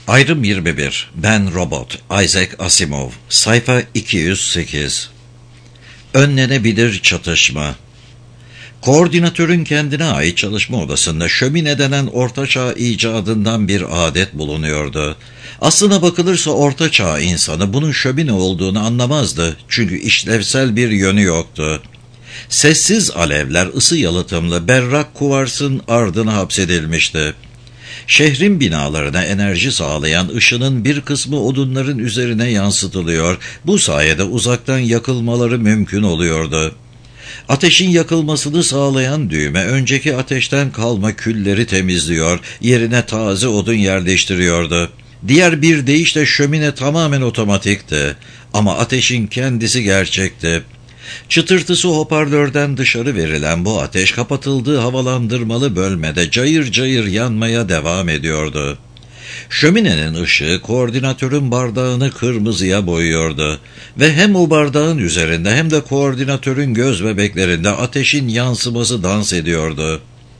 Ayrım 21. Ben Robot. Isaac Asimov. Sayfa 208. Önlenebilir çatışma. Koordinatörün kendine ait çalışma odasında şömine denen ortaçağ icadından bir adet bulunuyordu. Aslına bakılırsa ortaçağ insanı bunun şömine olduğunu anlamazdı. Çünkü işlevsel bir yönü yoktu. Sessiz alevler ısı yalıtımlı berrak kuvarsın ardına hapsedilmişti. Şehrin binalarına enerji sağlayan ışının bir kısmı odunların üzerine yansıtılıyor. Bu sayede uzaktan yakılmaları mümkün oluyordu. Ateşin yakılmasını sağlayan düğme önceki ateşten kalma külleri temizliyor, yerine taze odun yerleştiriyordu. Diğer bir deyişle şömine tamamen otomatikti ama ateşin kendisi gerçekti. Çıtırtısı hoparlörden dışarı verilen bu ateş kapatıldığı havalandırmalı bölmede cayır cayır yanmaya devam ediyordu. Şöminenin ışığı koordinatörün bardağını kırmızıya boyuyordu ve hem o bardağın üzerinde hem de koordinatörün göz bebeklerinde ateşin yansıması dans ediyordu.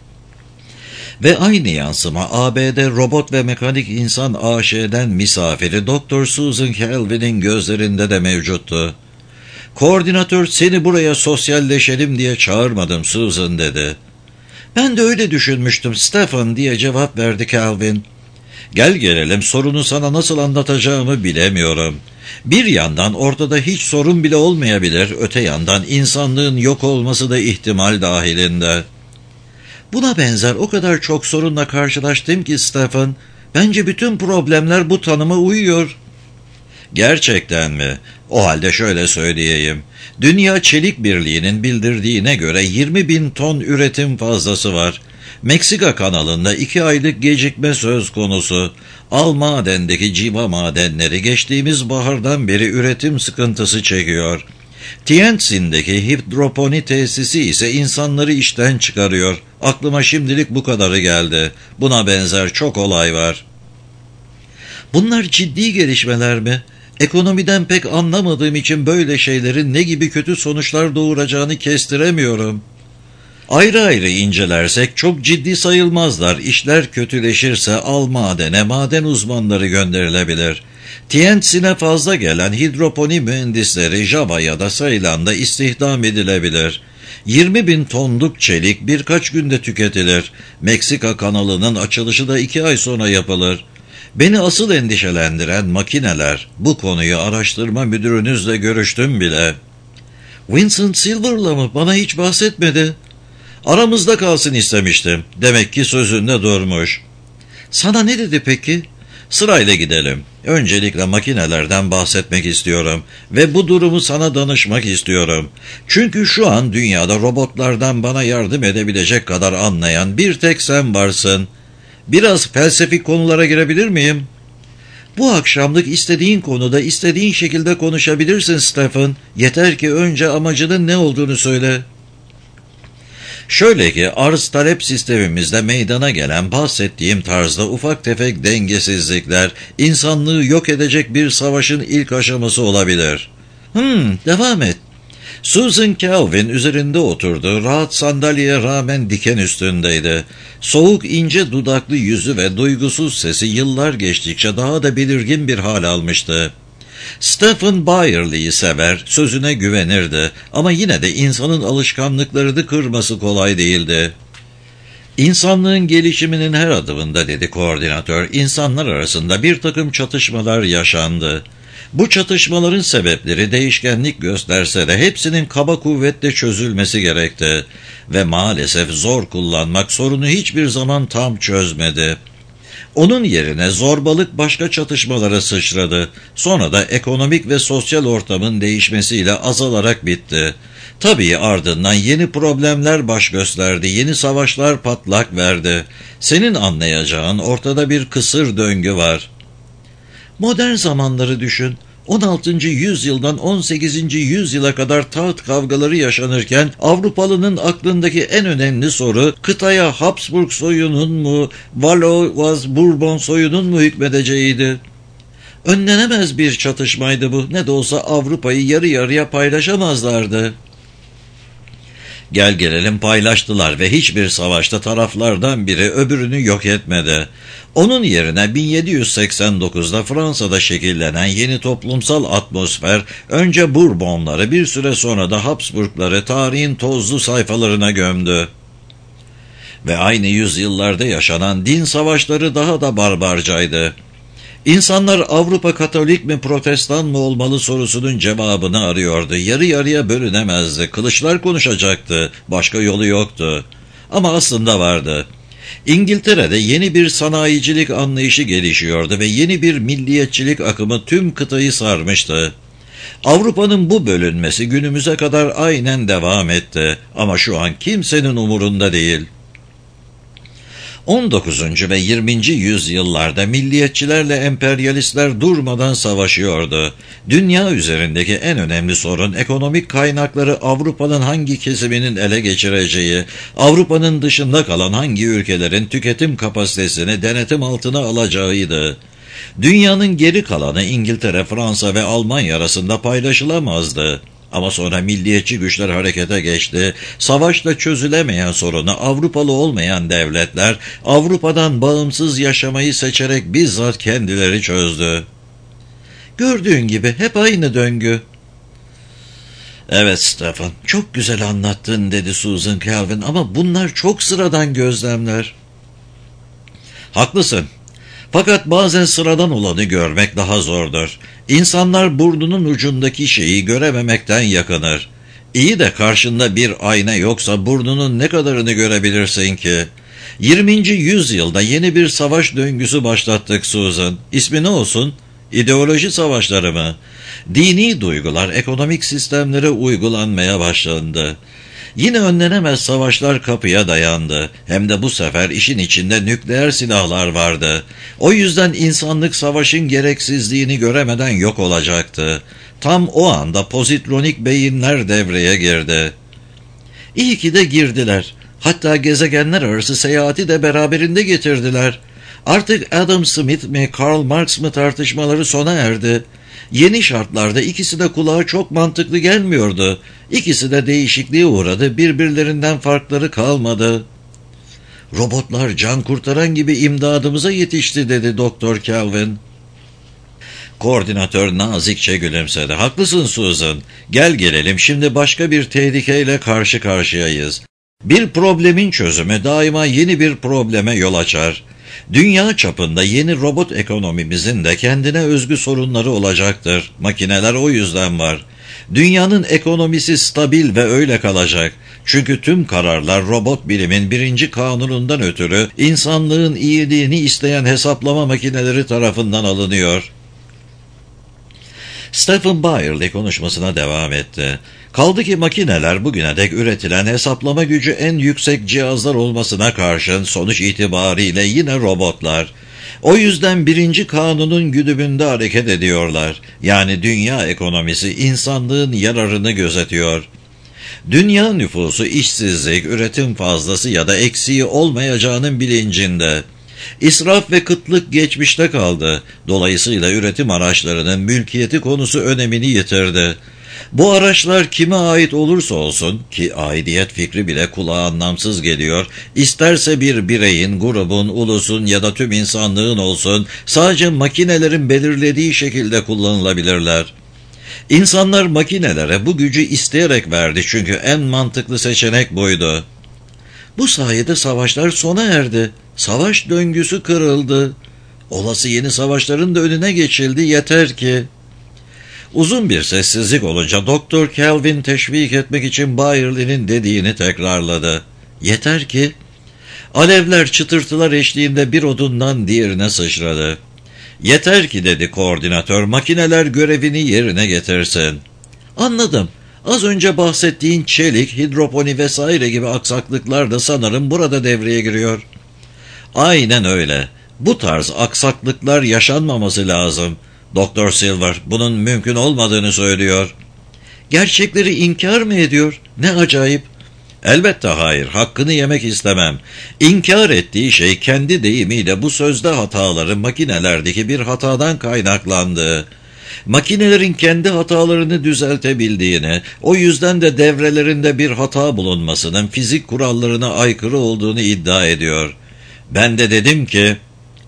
Ve aynı yansıma ABD Robot ve Mekanik İnsan AŞ'den misafiri Dr. Susan Calvin'in gözlerinde de mevcuttu. "Koordinatör, seni buraya sosyalleşelim diye çağırmadım Susan," dedi. "Ben de öyle düşünmüştüm Stephen," diye cevap verdi Calvin. "Gel gelelim, sorunu sana nasıl anlatacağımı bilemiyorum. Bir yandan ortada hiç sorun bile olmayabilir, öte yandan insanlığın yok olması da ihtimal dahilinde." "Buna benzer o kadar çok sorunla karşılaştım ki Stephen, bence bütün problemler bu tanıma uyuyor." "Gerçekten mi? O halde şöyle söyleyeyim. Dünya Çelik Birliği'nin bildirdiğine göre 20.000 ton üretim fazlası var. Meksika kanalında 2 aylık gecikme söz konusu. Almaden'deki civa madenleri geçtiğimiz bahardan beri üretim sıkıntısı çekiyor. Tientsin'deki hidroponi tesisi ise insanları işten çıkarıyor. Aklıma şimdilik bu kadarı geldi. Buna benzer çok olay var." "Bunlar ciddi gelişmeler mi? Ekonomiden pek anlamadığım için böyle şeylerin ne gibi kötü sonuçlar doğuracağını kestiremiyorum." "Ayrı ayrı incelersek çok ciddi sayılmazlar. İşler kötüleşirse Almaden'e maden uzmanları gönderilebilir. Tientsin'e fazla gelen hidroponi mühendisleri Java ya da Seylan'da istihdam edilebilir. 20.000 tonluk çelik birkaç günde tüketilir. Meksika kanalının açılışı da 2 ay sonra yapılır. Beni asıl endişelendiren makineler. Bu konuyu araştırma müdürünüzle görüştüm bile." "Vincent Silver'la mı? Bana hiç bahsetmedi." "Aramızda kalsın istemiştim. Demek ki sözünde durmuş." "Sana ne dedi peki?" "Sırayla gidelim. Öncelikle makinelerden bahsetmek istiyorum ve bu durumu sana danışmak istiyorum. Çünkü şu an dünyada robotlardan bana yardım edebilecek kadar anlayan bir tek sen varsın. Biraz felsefik konulara girebilir miyim?" "Bu akşamlık istediğin konuda istediğin şekilde konuşabilirsin Stephen. Yeter ki önce amacının ne olduğunu söyle." "Şöyle ki, arz-talep sistemimizde meydana gelen bahsettiğim tarzda ufak tefek dengesizlikler, insanlığı yok edecek bir savaşın ilk aşaması olabilir." Devam et." Susan Calvin üzerinde oturduğu rahat sandalyeye rağmen diken üstündeydi. Soğuk ince dudaklı yüzü ve duygusuz sesi yıllar geçtikçe daha da belirgin bir hal almıştı. Stephen Byerly'i sever, sözüne güvenirdi ama yine de insanın alışkanlıklarını kırması kolay değildi. "İnsanlığın gelişiminin her adımında," dedi koordinatör, "insanlar arasında bir takım çatışmalar yaşandı. Bu çatışmaların sebepleri değişkenlik gösterse de hepsinin kaba kuvvetle çözülmesi gerekti ve maalesef zor kullanmak sorunu hiçbir zaman tam çözmedi. Onun yerine zorbalık başka çatışmalara sıçradı. Sonra da ekonomik ve sosyal ortamın değişmesiyle azalarak bitti. Tabii ardından yeni problemler baş gösterdi, yeni savaşlar patlak verdi. Senin anlayacağın ortada bir kısır döngü var." "Modern zamanları düşün. 16. yüzyıldan 18. yüzyıla kadar taht kavgaları yaşanırken Avrupalının aklındaki en önemli soru kıtaya Habsburg soyunun mu, Valois Bourbon soyunun mu hükmedeceğiydi. Önlenemez bir çatışmaydı bu. Ne de olsa Avrupa'yı yarı yarıya paylaşamazlardı." Gel gelelim paylaştılar ve hiçbir savaşta taraflardan biri öbürünü yok etmedi. Onun yerine 1789'da Fransa'da şekillenen yeni toplumsal atmosfer, önce Bourbonları, bir süre sonra da Habsburgları tarihin tozlu sayfalarına gömdü. Ve aynı yüzyıllarda yaşanan din savaşları daha da barbarcaydı. İnsanlar Avrupa Katolik mi Protestan mı olmalı sorusunun cevabını arıyordu. Yarı yarıya bölünemezdi. Kılıçlar konuşacaktı. Başka yolu yoktu. Ama aslında vardı. İngiltere'de yeni bir sanayicilik anlayışı gelişiyordu ve yeni bir milliyetçilik akımı tüm kıtayı sarmıştı. Avrupa'nın bu bölünmesi günümüze kadar aynen devam etti. Ama şu an kimsenin umurunda değil. 19. ve 20. yüzyıllarda milliyetçilerle emperyalistler durmadan savaşıyordu. Dünya üzerindeki en önemli sorun ekonomik kaynakları Avrupa'nın hangi kesiminin ele geçireceği, Avrupa'nın dışında kalan hangi ülkelerin tüketim kapasitesini denetim altına alacağıydı. Dünyanın geri kalanı İngiltere, Fransa ve Almanya arasında paylaşılamazdı. Ama sonra milliyetçi güçler harekete geçti. Savaşla çözülemeyen sorunu Avrupalı olmayan devletler Avrupa'dan bağımsız yaşamayı seçerek bizzat kendileri çözdü. Gördüğün gibi hep aynı döngü. Evet Stefan, çok güzel anlattın dedi Susan Calvin, ama bunlar çok sıradan gözlemler. Haklısın. Fakat bazen sıradan olanı görmek daha zordur. İnsanlar burnunun ucundaki şeyi görememekten yakınır. İyi de karşında bir ayna yoksa burnunun ne kadarını görebilirsin ki? 20. yüzyılda yeni bir savaş döngüsü başlattık Susan. İsmi ne olsun? İdeoloji savaşları mı? Dini duygular ekonomik sistemlere uygulanmaya başlandı. Yine önlenemez savaşlar kapıya dayandı. Hem de bu sefer işin içinde nükleer silahlar vardı. O yüzden insanlık savaşın gereksizliğini göremeden yok olacaktı. Tam o anda pozitronik beyinler devreye girdi. İyi ki de girdiler. Hatta gezegenler arası seyahati de beraberinde getirdiler. Artık Adam Smith mi Karl Marx mı tartışmaları sona erdi. Yeni şartlarda ikisi de kulağa çok mantıklı gelmiyordu. İkisi de değişikliğe uğradı, birbirlerinden farkları kalmadı. Robotlar can kurtaran gibi imdadımıza yetişti dedi Doktor Calvin. Koordinatör nazikçe gülümsedi. Haklısın Susan. Gel gelelim, şimdi başka bir tehlikeyle karşı karşıyayız. Bir problemin çözümü daima yeni bir probleme yol açar. Dünya çapında yeni robot ekonomimizin de kendine özgü sorunları olacaktır. Makineler o yüzden var. Dünyanın ekonomisi stabil ve öyle kalacak. Çünkü tüm kararlar robot bilimin birinci kanunundan ötürü insanlığın iyiliğini isteyen hesaplama makineleri tarafından alınıyor. Stephen Byerley konuşmasına devam etti. Kaldı ki makineler bugüne dek üretilen hesaplama gücü en yüksek cihazlar olmasına karşın sonuç itibariyle yine robotlar. O yüzden birinci kanunun güdümünde hareket ediyorlar. Yani dünya ekonomisi insanlığın yararını gözetiyor. Dünya nüfusu işsizlik, üretim fazlası ya da eksiği olmayacağının bilincinde. İsraf ve kıtlık geçmişte kaldı. Dolayısıyla üretim araçlarının mülkiyeti konusu önemini yitirdi. Bu araçlar kime ait olursa olsun, ki aidiyet fikri bile kulağa anlamsız geliyor, isterse bir bireyin, grubun, ulusun ya da tüm insanlığın olsun, sadece makinelerin belirlediği şekilde kullanılabilirler. İnsanlar makinelere bu gücü isteyerek verdi, çünkü en mantıklı seçenek buydu. Bu sayede savaşlar sona erdi. Savaş döngüsü kırıldı. Olası yeni savaşların da önüne geçildi, yeter ki. Uzun bir sessizlik olunca Doktor Calvin teşvik etmek için Byerley'nin dediğini tekrarladı. Yeter ki. Alevler çıtırtılar eşliğinde bir odundan diğerine sıçradı. Yeter ki dedi koordinatör, makineler görevini yerine getirsin. Anladım. Az önce bahsettiğin çelik, hidroponi vesaire gibi aksaklıklar da sanırım burada devreye giriyor. Aynen öyle. Bu tarz aksaklıklar yaşanmaması lazım. Doktor Silver bunun mümkün olmadığını söylüyor. Gerçekleri inkar mı ediyor? Ne acayip. Elbette hayır, hakkını yemek istemem. İnkar ettiği şey kendi deyimiyle bu sözde hataları makinelerdeki bir hatadan kaynaklandığı. Makinelerin kendi hatalarını düzeltebildiğini, o yüzden de devrelerinde bir hata bulunmasının fizik kurallarına aykırı olduğunu iddia ediyor. Ben de dedim ki,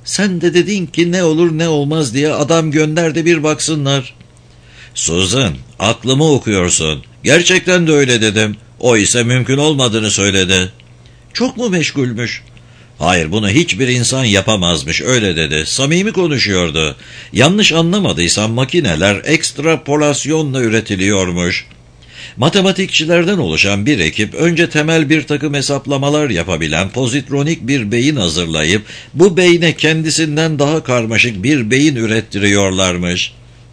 Sen de dedin ki ne olur ne olmaz diye adam gönder de bir baksınlar. Susan, aklımı okuyorsun. Gerçekten de öyle dedim. O ise mümkün olmadığını söyledi. Çok mu meşgulmüş? Hayır, bunu hiçbir insan yapamazmış, öyle dedi. Samimi konuşuyordu. Yanlış anlamadıysam makineler ekstrapolasyonla üretiliyormuş. Matematikçilerden oluşan bir ekip önce temel bir takım hesaplamalar yapabilen pozitronik bir beyin hazırlayıp bu beyne kendisinden daha karmaşık bir beyin ürettiriyorlarmış.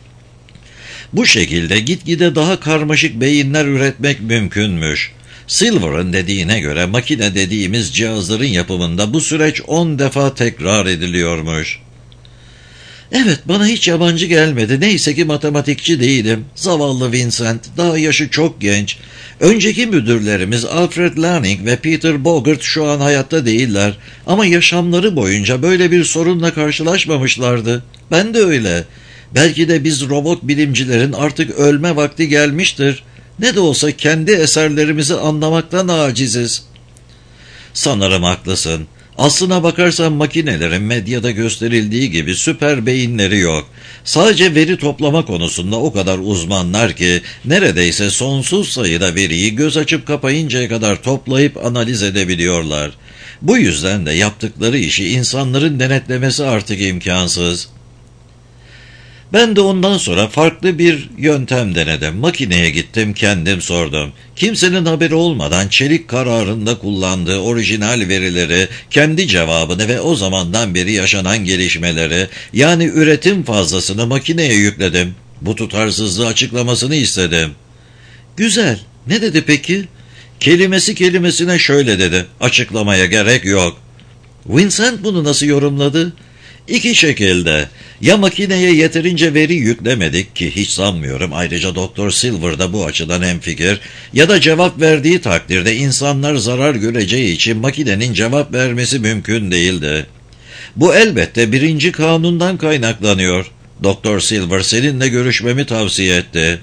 Bu şekilde gitgide daha karmaşık beyinler üretmek mümkünmüş. Silver'ın dediğine göre makine dediğimiz cihazların yapımında bu süreç 10 defa tekrar ediliyormuş. Evet, bana hiç yabancı gelmedi. Neyse ki matematikçi değilim. Zavallı Vincent, daha yaşı çok genç. Önceki müdürlerimiz Alfred Lanning ve Peter Bogart şu an hayatta değiller. Ama yaşamları boyunca böyle bir sorunla karşılaşmamışlardı. Ben de öyle. Belki de biz robot bilimcilerin artık ölme vakti gelmiştir. Ne de olsa kendi eserlerimizi anlamaktan aciziz. Sanırım haklısın. Aslına bakarsan makinelerin medyada gösterildiği gibi süper beyinleri yok. Sadece veri toplama konusunda o kadar uzmanlar ki neredeyse sonsuz sayıda veriyi göz açıp kapayıncaya kadar toplayıp analiz edebiliyorlar. Bu yüzden de yaptıkları işi insanların denetlemesi artık imkansız. Ben de ondan sonra farklı bir yöntem denedim. Makineye gittim, kendim sordum. Kimsenin haberi olmadan çelik kararında kullandığı orijinal verileri, kendi cevabını ve o zamandan beri yaşanan gelişmeleri, yani üretim fazlasını makineye yükledim. Bu tutarsızlığı açıklamasını istedim. Güzel. Ne dedi peki? Kelimesi kelimesine şöyle dedi. Açıklamaya gerek yok. Vincent bunu nasıl yorumladı? İki şekilde. Ya makineye yeterince veri yüklemedik ki hiç sanmıyorum, ayrıca Doktor Silver da bu açıdan hemfikir, ya da cevap verdiği takdirde insanlar zarar göreceği için makinenin cevap vermesi mümkün değildi. Bu elbette birinci kanundan kaynaklanıyor. Doktor Silver seninle görüşmemi tavsiye etti.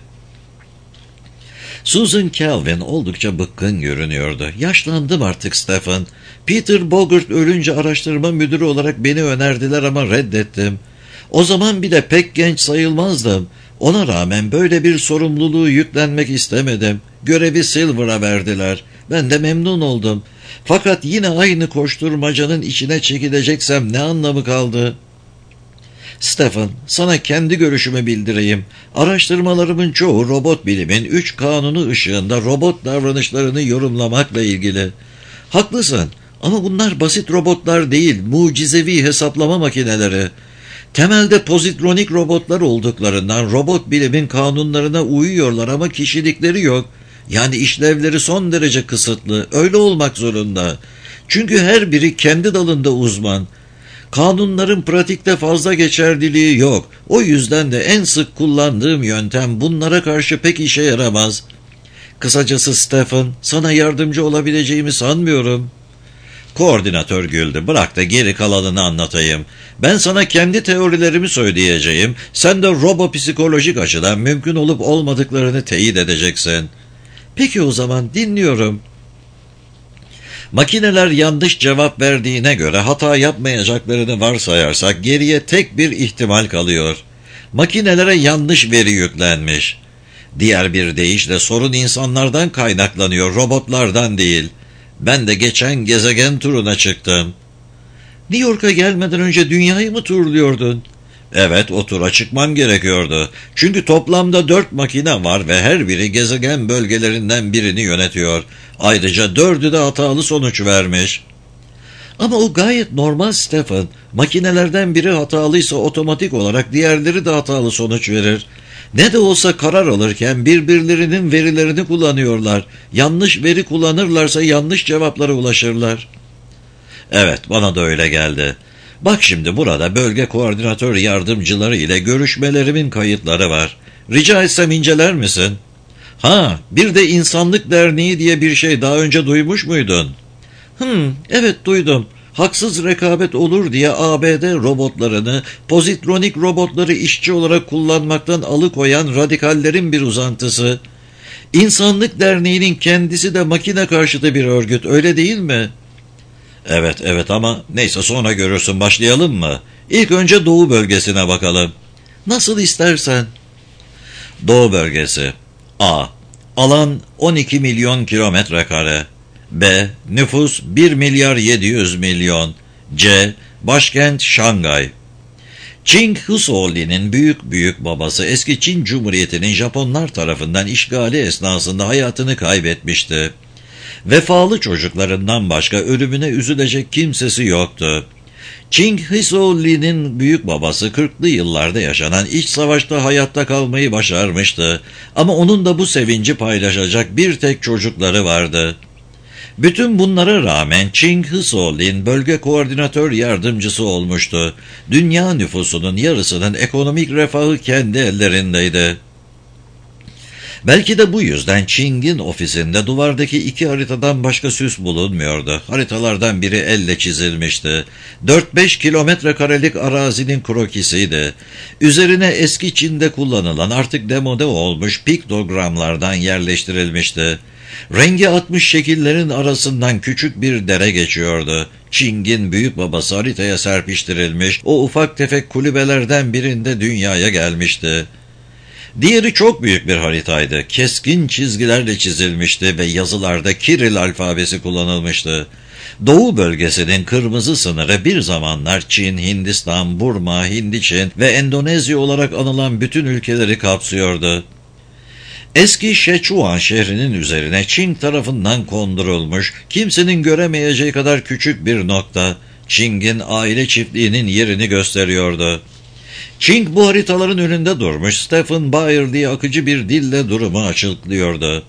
Susan Calvin oldukça bıkkın görünüyordu. Yaşlandım artık Stephen. Peter Bogart ölünce araştırma müdürü olarak beni önerdiler ama reddettim. O zaman bir de pek genç sayılmazdım. Ona rağmen böyle bir sorumluluğu yüklenmek istemedim. Görevi Silver'a verdiler. Ben de memnun oldum. Fakat yine aynı koşturmacanın içine çekileceksem ne anlamı kaldı? Stephen, sana kendi görüşümü bildireyim. Araştırmalarımın çoğu robot bilimin 3 kanunu ışığında robot davranışlarını yorumlamakla ilgili. Haklısın ama bunlar basit robotlar değil, mucizevi hesaplama makineleri. Temelde pozitronik robotlar olduklarından robot bilimin kanunlarına uyuyorlar ama kişilikleri yok. Yani işlevleri son derece kısıtlı, öyle olmak zorunda. Çünkü her biri kendi dalında uzman. Kanunların pratikte fazla geçerliliği yok. O yüzden de en sık kullandığım yöntem bunlara karşı pek işe yaramaz. Kısacası Stephen, sana yardımcı olabileceğimi sanmıyorum. Koordinatör güldü. Bırak da geri kalanını anlatayım. Ben sana kendi teorilerimi söyleyeceğim. Sen de robopsikolojik açıdan mümkün olup olmadıklarını teyit edeceksin. Peki o zaman dinliyorum. Makineler yanlış cevap verdiğine göre hata yapmayacaklarını varsayarsak geriye tek bir ihtimal kalıyor. Makinelere yanlış veri yüklenmiş. Diğer bir deyişle sorun insanlardan kaynaklanıyor, robotlardan değil. Ben de geçen gezegen turuna çıktım. New York'a gelmeden önce dünyayı mı turluyordun? Evet, o tura çıkmam gerekiyordu. Çünkü toplamda 4 makine var ve her biri gezegen bölgelerinden birini yönetiyor. Ayrıca 4'ü de hatalı sonuç vermiş. Ama o gayet normal Stephen. Makinelerden biri hatalıysa otomatik olarak diğerleri de hatalı sonuç verir. Ne de olsa karar alırken birbirlerinin verilerini kullanıyorlar. Yanlış veri kullanırlarsa yanlış cevaplara ulaşırlar. Evet, bana da öyle geldi. Bak şimdi burada bölge koordinatör yardımcıları ile görüşmelerimin kayıtları var. Rica etsem inceler misin? Ha, bir de İnsanlık Derneği diye bir şey daha önce duymuş muydun? Evet duydum. Haksız rekabet olur diye ABD robotlarını, pozitronik robotları işçi olarak kullanmaktan alıkoyan radikallerin bir uzantısı. İnsanlık Derneği'nin kendisi de makine karşıtı bir örgüt, öyle değil mi? Evet ama neyse, sonra görürsün. Başlayalım mı? İlk önce Doğu bölgesine bakalım. Nasıl istersen. Doğu bölgesi. A. Alan 12 milyon kilometre kare. B. Nüfus 1 milyar 700 milyon. C. Başkent Şangay. Çing Husoli'nin büyük babası eski Çin Cumhuriyeti'nin Japonlar tarafından işgali esnasında hayatını kaybetmişti. Vefalı çocuklarından başka ölümüne üzülecek kimsesi yoktu. Çing Husoli'nin büyük babası 40'lı yıllarda yaşanan iç savaşta hayatta kalmayı başarmıştı. Ama onun da bu sevinci paylaşacak bir tek çocukları vardı. Bütün bunlara rağmen Çing Husoli'nin bölge koordinatör yardımcısı olmuştu. Dünya nüfusunun yarısının ekonomik refahı kendi ellerindeydi. Belki de bu yüzden Çing'in ofisinde duvardaki 2 haritadan başka süs bulunmuyordu. Haritalardan biri elle çizilmişti. 4-5 kilometre karelik arazinin krokisiydi. Üzerine eski Çin'de kullanılan, artık demode olmuş piktogramlardan yerleştirilmişti. Rengi atmış şekillerin arasından küçük bir dere geçiyordu. Çing'in büyük babası haritaya serpiştirilmiş, o ufak tefek kulübelerden birinde dünyaya gelmişti. Diğeri çok büyük bir haritaydı. Keskin çizgilerle çizilmişti ve yazılarda Kiril alfabesi kullanılmıştı. Doğu bölgesinin kırmızı sınırı bir zamanlar Çin, Hindistan, Burma, Hindiçin ve Endonezya olarak anılan bütün ülkeleri kapsıyordu. Eski Şeçuan şehrinin üzerine Çin tarafından kondurulmuş, kimsenin göremeyeceği kadar küçük bir nokta, Çing'in aile çiftliğinin yerini gösteriyordu. Çing bu haritaların önünde durmuş, Stephen Byerly akıcı bir dille durumu açıklıyordu.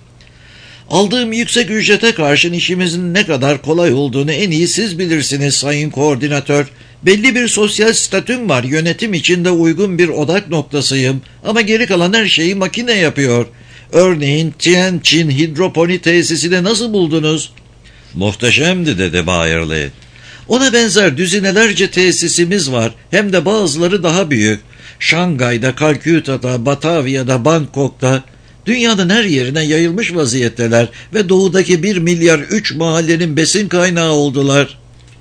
Aldığım yüksek ücrete karşın işimizin ne kadar kolay olduğunu en iyi siz bilirsiniz sayın koordinatör. Belli bir sosyal statüm var, yönetim içinde uygun bir odak noktasıyım ama geri kalan her şeyi makine yapıyor. Örneğin Tianjin hidroponi tesisini nasıl buldunuz? Muhteşemdi, dedi Byerly. Ona benzer düzinelerce tesisimiz var, hem de bazıları daha büyük. Şangay'da, Kalküta'da, Batavya'da, Bangkok'ta. Dünyanın her yerine yayılmış vaziyetteler ve doğudaki 1 milyar 3 mahallenin besin kaynağı oldular.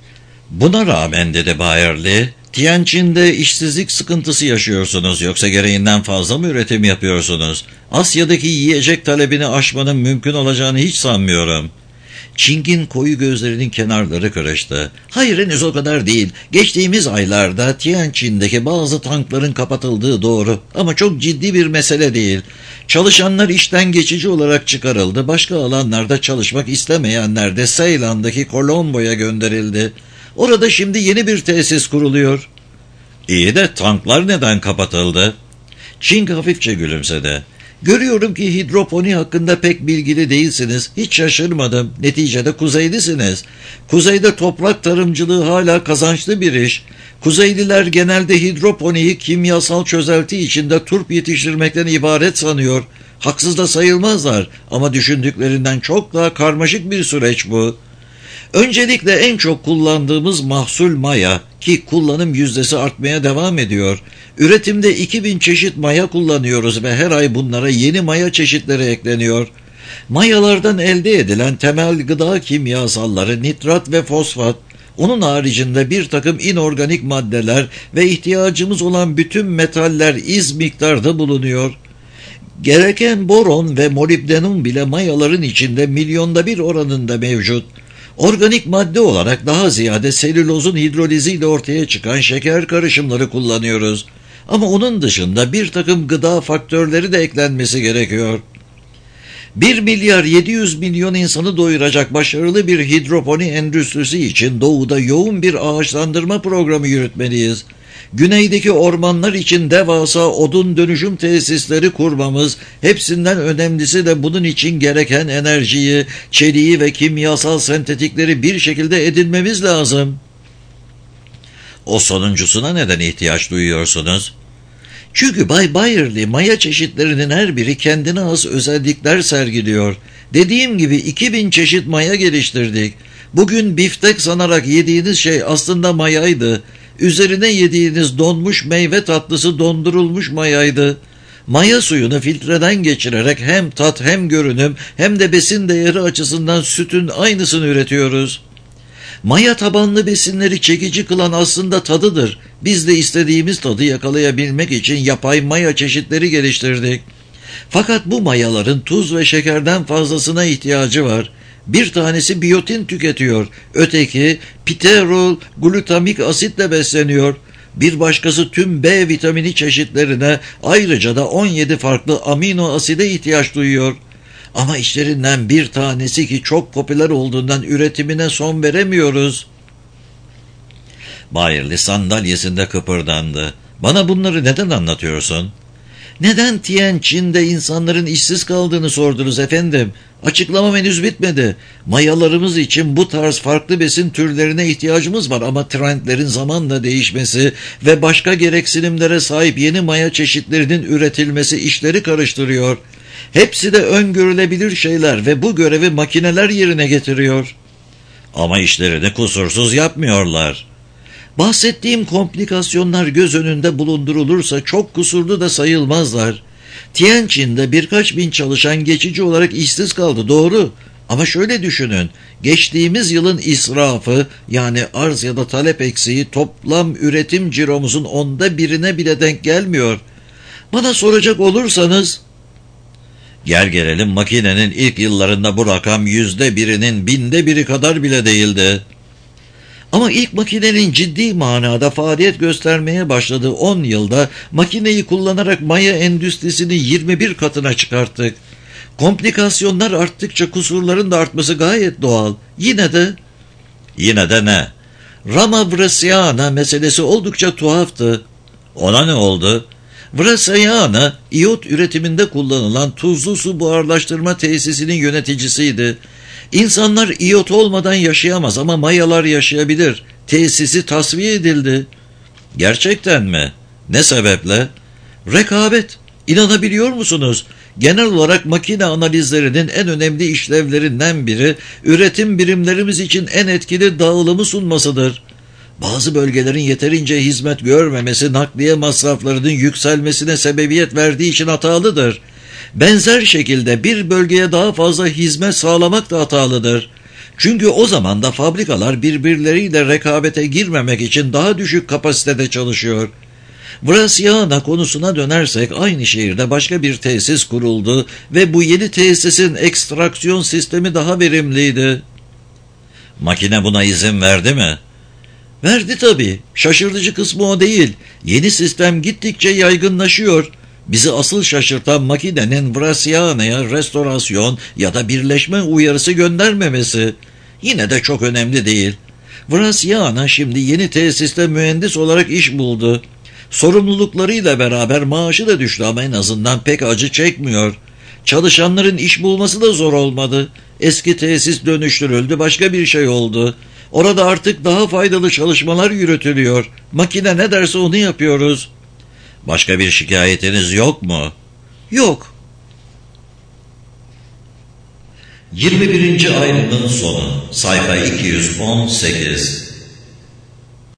Buna rağmen, dedi Byerly, Tianjin'de işsizlik sıkıntısı yaşıyorsunuz, yoksa gereğinden fazla mı üretim yapıyorsunuz? Asya'daki yiyecek talebini aşmanın mümkün olacağını hiç sanmıyorum. Çing'in koyu gözlerinin kenarları kırıştı. Hayır, henüz o kadar değil. Geçtiğimiz aylarda Tianjin'deki bazı tankların kapatıldığı doğru ama çok ciddi bir mesele değil. Çalışanlar işten geçici olarak çıkarıldı. Başka alanlarda çalışmak istemeyenler de Seylan'daki Colombo'ya gönderildi. Orada şimdi yeni bir tesis kuruluyor. İyi de tanklar neden kapatıldı? Çing hafifçe gülümsedi. Görüyorum ki hidroponi hakkında pek bilgili değilsiniz. Hiç şaşırmadım. Neticede kuzeylisiniz. Kuzeyde toprak tarımcılığı hala kazançlı bir iş. Kuzeyliler genelde hidroponiyi kimyasal çözelti içinde turp yetiştirmekten ibaret sanıyor. Haksız da sayılmazlar ama düşündüklerinden çok daha karmaşık bir süreç bu. Öncelikle en çok kullandığımız mahsul maya, ki kullanım yüzdesi artmaya devam ediyor. Üretimde 2000 çeşit maya kullanıyoruz ve her ay bunlara yeni maya çeşitleri ekleniyor. Mayalardan elde edilen temel gıda kimyasalları nitrat ve fosfat, onun haricinde bir takım inorganik maddeler ve ihtiyacımız olan bütün metaller iz miktarda bulunuyor. Gereken boron ve molibdenum bile mayaların içinde milyonda bir oranında mevcut. Organik madde olarak daha ziyade selülozun hidroliziyle ortaya çıkan şeker karışımları kullanıyoruz. Ama onun dışında bir takım gıda faktörleri de eklenmesi gerekiyor. 1 milyar 700 milyon insanı doyuracak başarılı bir hidroponi endüstrisi için doğuda yoğun bir ağaçlandırma programı yürütmeliyiz. Güneydeki ormanlar için devasa odun dönüşüm tesisleri kurmamız, hepsinden önemlisi de bunun için gereken enerjiyi, çeliği ve kimyasal sentetikleri bir şekilde edinmemiz lazım. O sonuncusuna neden ihtiyaç duyuyorsunuz? Çünkü Bay Byerly maya çeşitlerinin her biri kendine has özellikler sergiliyor. Dediğim gibi 2000 çeşit maya geliştirdik. Bugün biftek sanarak yediğiniz şey aslında mayaydı. Üzerine yediğiniz donmuş meyve tatlısı dondurulmuş mayaydı. Maya suyunu filtreden geçirerek hem tat hem görünüm hem de besin değeri açısından sütün aynısını üretiyoruz. Maya tabanlı besinleri çekici kılan aslında tadıdır. Biz de istediğimiz tadı yakalayabilmek için yapay maya çeşitleri geliştirdik. Fakat bu mayaların tuz ve şekerden fazlasına ihtiyacı var. Bir tanesi biyotin tüketiyor, öteki piterol glutamik asitle besleniyor. Bir başkası tüm B vitamini çeşitlerine, ayrıca da 17 farklı amino aside ihtiyaç duyuyor. Ama işlerinden bir tanesi ki çok popüler olduğundan üretimine son veremiyoruz. Bayerli sandalyesinde kıpırdandı. Bana bunları neden anlatıyorsun? Neden Tianjin'de insanların işsiz kaldığını sordunuz efendim. Açıklamam henüz bitmedi. Mayalarımız için bu tarz farklı besin türlerine ihtiyacımız var ama trendlerin zamanla değişmesi ve başka gereksinimlere sahip yeni maya çeşitlerinin üretilmesi işleri karıştırıyor. Hepsi de öngörülebilir şeyler ve bu görevi makineler yerine getiriyor. Ama işlerini kusursuz yapmıyorlar. Bahsettiğim komplikasyonlar göz önünde bulundurulursa çok kusurlu da sayılmazlar. Tianjin'de birkaç bin çalışan geçici olarak işsiz kaldı, doğru. Ama şöyle düşünün, geçtiğimiz yılın israfı, yani arz ya da talep eksiği toplam üretim ciromuzun 1/10'ine bile denk gelmiyor. Bana soracak olursanız... Gel gelelim makinenin ilk yıllarında bu rakam 1/1000'inin 1000'de 1'i kadar bile değildi. Ama ilk makinenin ciddi manada faaliyet göstermeye başladığı 10 yılda makineyi kullanarak maya endüstrisini 21 katına çıkarttık. Komplikasyonlar arttıkça kusurların da artması gayet doğal. Yine de ne? Rama Vrasyana meselesi oldukça tuhaftı. Ona ne oldu? Vrasyana, iyot üretiminde kullanılan tuzlu su buharlaştırma tesisinin yöneticisiydi. İnsanlar iyot olmadan yaşayamaz ama mayalar yaşayabilir. Tesisi tasfiye edildi. Gerçekten mi? Ne sebeple? Rekabet. İnanabiliyor musunuz? Genel olarak makine analizlerinin en önemli işlevlerinden biri, üretim birimlerimiz için en etkili dağılımı sunmasıdır. Bazı bölgelerin yeterince hizmet görmemesi, nakliye masraflarının yükselmesine sebebiyet verdiği için hatalıdır. Benzer şekilde bir bölgeye daha fazla hizmet sağlamak da hatalıdır. Çünkü o zaman da fabrikalar birbirleriyle rekabete girmemek için daha düşük kapasitede çalışıyor. Vrasyana konusuna dönersek aynı şehirde başka bir tesis kuruldu ve bu yeni tesisin ekstraksiyon sistemi daha verimliydi. Makine buna izin verdi mi? Verdi tabii. Şaşırtıcı kısmı o değil. Yeni sistem gittikçe yaygınlaşıyor. Bizi asıl şaşırtan makinenin Vrasyana'ya restorasyon ya da birleşme uyarısı göndermemesi. Yine de çok önemli değil. Vrasyana şimdi yeni tesiste mühendis olarak iş buldu. Sorumluluklarıyla beraber maaşı da düştü ama en azından pek acı çekmiyor. Çalışanların iş bulması da zor olmadı. Eski tesis dönüştürüldü, başka bir şey oldu. Orada artık daha faydalı çalışmalar yürütülüyor. Makine ne derse onu yapıyoruz. Başka bir şikayetiniz yok mu? Yok. 21. ayrımın sonu. Sayfa 218.